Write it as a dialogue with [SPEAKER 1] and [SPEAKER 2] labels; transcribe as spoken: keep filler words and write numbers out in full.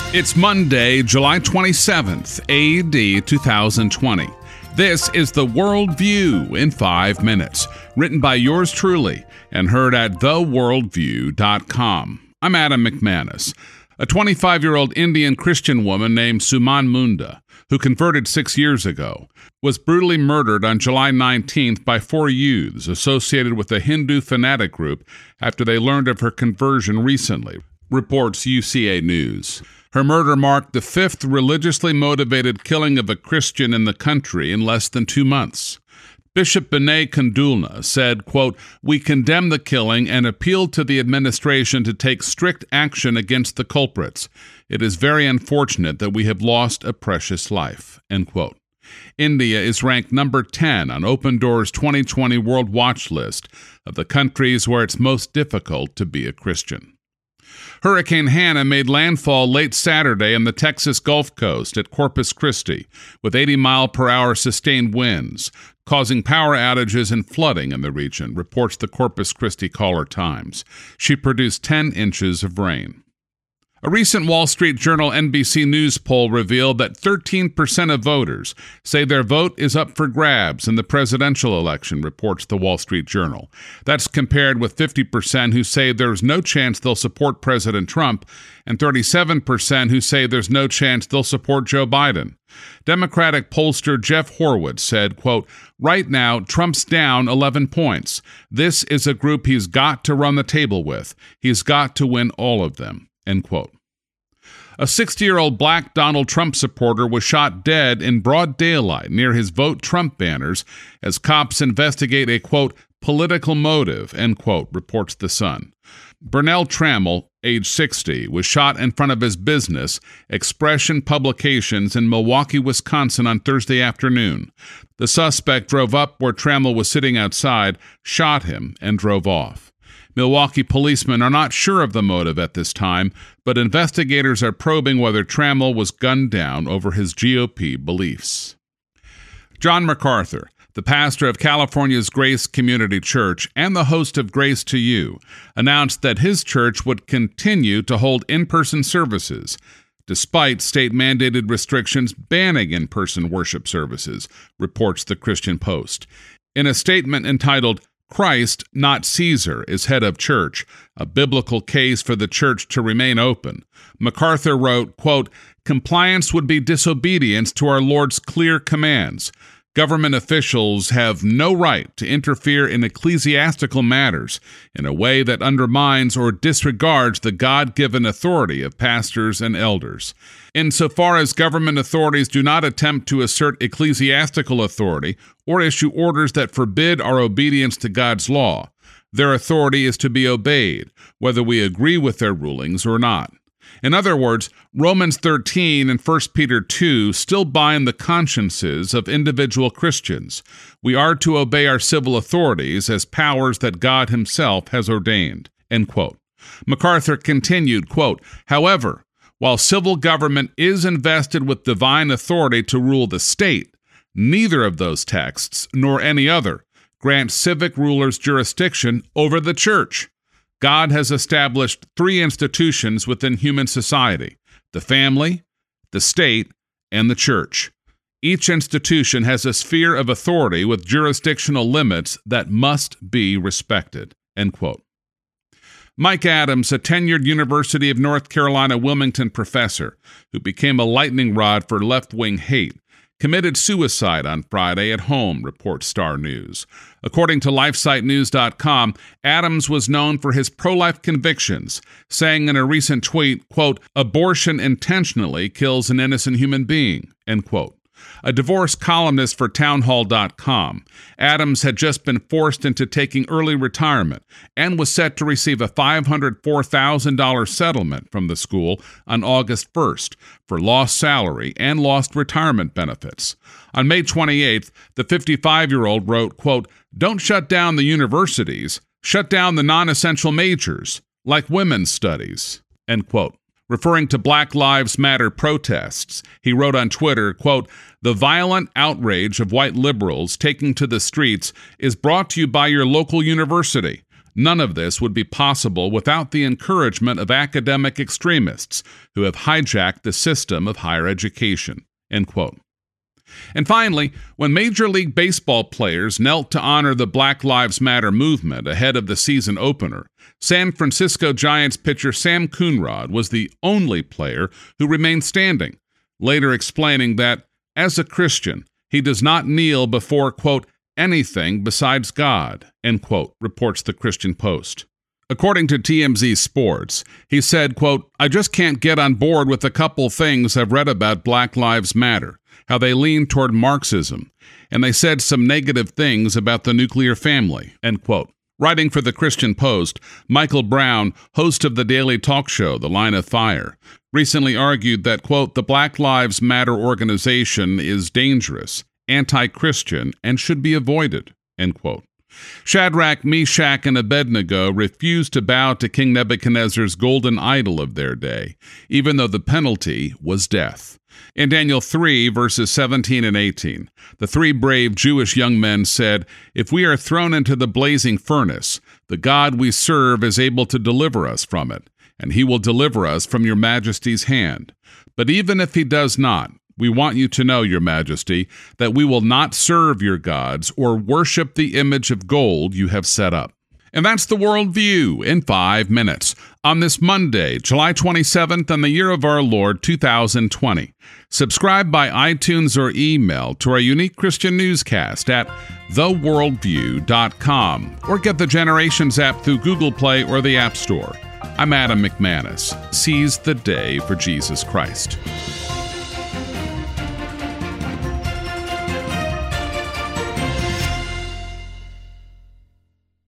[SPEAKER 1] It's Monday, July twenty-seventh, A D two thousand twenty. This is The World View in five minutes, written by yours truly and heard at the worldview dot com. I'm Adam McManus. A twenty-five-year-old Indian Christian woman named Suman Munda, who converted six years ago, was brutally murdered on July nineteenth by four youths associated with a Hindu fanatic group after they learned of her conversion recently, reports U C A News. Her murder marked the fifth religiously motivated killing of a Christian in the country in less than two months. Bishop Binay Kandulna said, quote, "We condemn the killing and appeal to the administration to take strict action against the culprits. It is very unfortunate that we have lost a precious life," end quote. India is ranked number ten on Open Doors twenty twenty World Watch list of the countries where it's most difficult to be a Christian. Hurricane Hannah made landfall late Saturday on the Texas Gulf Coast at Corpus Christi with eighty mile per hour sustained winds, causing power outages and flooding in the region, reports the Corpus Christi Caller-Times. She produced ten inches of rain. A recent Wall Street Journal N B C News poll revealed that thirteen percent of voters say their vote is up for grabs in the presidential election, reports the Wall Street Journal. That's compared with fifty percent who say there's no chance they'll support President Trump and thirty-seven percent who say there's no chance they'll support Joe Biden. Democratic pollster Jeff Horwitz said, quote, "Right now, Trump's down eleven points. This is a group he's got to run the table with. He's got to win all of them." End quote. A sixty-year-old black Donald Trump supporter was shot dead in broad daylight near his Vote Trump banners as cops investigate a, quote, political motive, end quote, reports The Sun. Burnell Trammell, age sixty, was shot in front of his business, Expression Publications, in Milwaukee, Wisconsin on Thursday afternoon. The suspect drove up where Trammell was sitting outside, shot him, and drove off. Milwaukee policemen are not sure of the motive at this time, but investigators are probing whether Trammell was gunned down over his G O P beliefs. John MacArthur, the pastor of California's Grace Community Church and the host of Grace to You, announced that his church would continue to hold in-person services, despite state-mandated restrictions banning in-person worship services, reports the Christian Post. In a statement entitled, "Christ, not Caesar, is head of church, a biblical case for the church to remain open," MacArthur wrote, quote, "Compliance would be disobedience to our Lord's clear commands. Government officials have no right to interfere in ecclesiastical matters in a way that undermines or disregards the God-given authority of pastors and elders. Insofar as government authorities do not attempt to assert ecclesiastical authority or issue orders that forbid our obedience to God's law, their authority is to be obeyed, whether we agree with their rulings or not." In other words, Romans thirteen and First Peter two still bind the consciences of individual Christians. We are to obey our civil authorities as powers that God himself has ordained, end quote. MacArthur continued, quote, "However, while civil government is invested with divine authority to rule the state, neither of those texts, nor any other, grant civic rulers jurisdiction over the church. God has established three institutions within human society: the family, the state, and the church. Each institution has a sphere of authority with jurisdictional limits that must be respected," end quote. Mike Adams, a tenured University of North Carolina Wilmington professor who became a lightning rod for left-wing hate, committed suicide on Friday at home, reports Star News. According to LifeSite News dot com, Adams was known for his pro-life convictions, saying in a recent tweet, quote, "Abortion intentionally kills an innocent human being," end quote. A divorce columnist for townhall dot com, Adams had just been forced into taking early retirement and was set to receive a five hundred four thousand dollars settlement from the school on August first for lost salary and lost retirement benefits. On May twenty-eighth, the fifty-five-year-old wrote, quote, "Don't shut down the universities, shut down the non-essential majors, like women's studies," end quote. Referring to Black Lives Matter protests, he wrote on Twitter, quote, "The violent outrage of white liberals taking to the streets is brought to you by your local university. None of this would be possible without the encouragement of academic extremists who have hijacked the system of higher education." End quote. And finally, when Major League Baseball players knelt to honor the Black Lives Matter movement ahead of the season opener, San Francisco Giants pitcher Sam Coonrod was the only player who remained standing, later explaining that, as a Christian, he does not kneel before, quote, "anything besides God," end quote, reports the Christian Post. According to T M Z Sports, he said, quote, "I just can't get on board with a couple things I've read about Black Lives Matter, how they lean toward Marxism, and they said some negative things about the nuclear family," end quote. Writing for the Christian Post, Michael Brown, host of the daily talk show The Line of Fire, recently argued that, quote, "the Black Lives Matter organization is dangerous, anti-Christian, and should be avoided," end quote. Shadrach, Meshach, and Abednego refused to bow to King Nebuchadnezzar's golden idol of their day, even though the penalty was death. In Daniel three, verses seventeen and eighteen, the three brave Jewish young men said, "If we are thrown into the blazing furnace, the God we serve is able to deliver us from it, and he will deliver us from your majesty's hand. But even if he does not, we want you to know, your majesty, that we will not serve your gods or worship the image of gold you have set up." And that's the Worldview in five minutes on this Monday, July twenty-seventh, in the year of our Lord, two thousand twenty. Subscribe by iTunes or email to our unique Christian newscast at the worldview dot com or get the Generations app through Google Play or the App Store. I'm Adam McManus. Seize the day for Jesus Christ.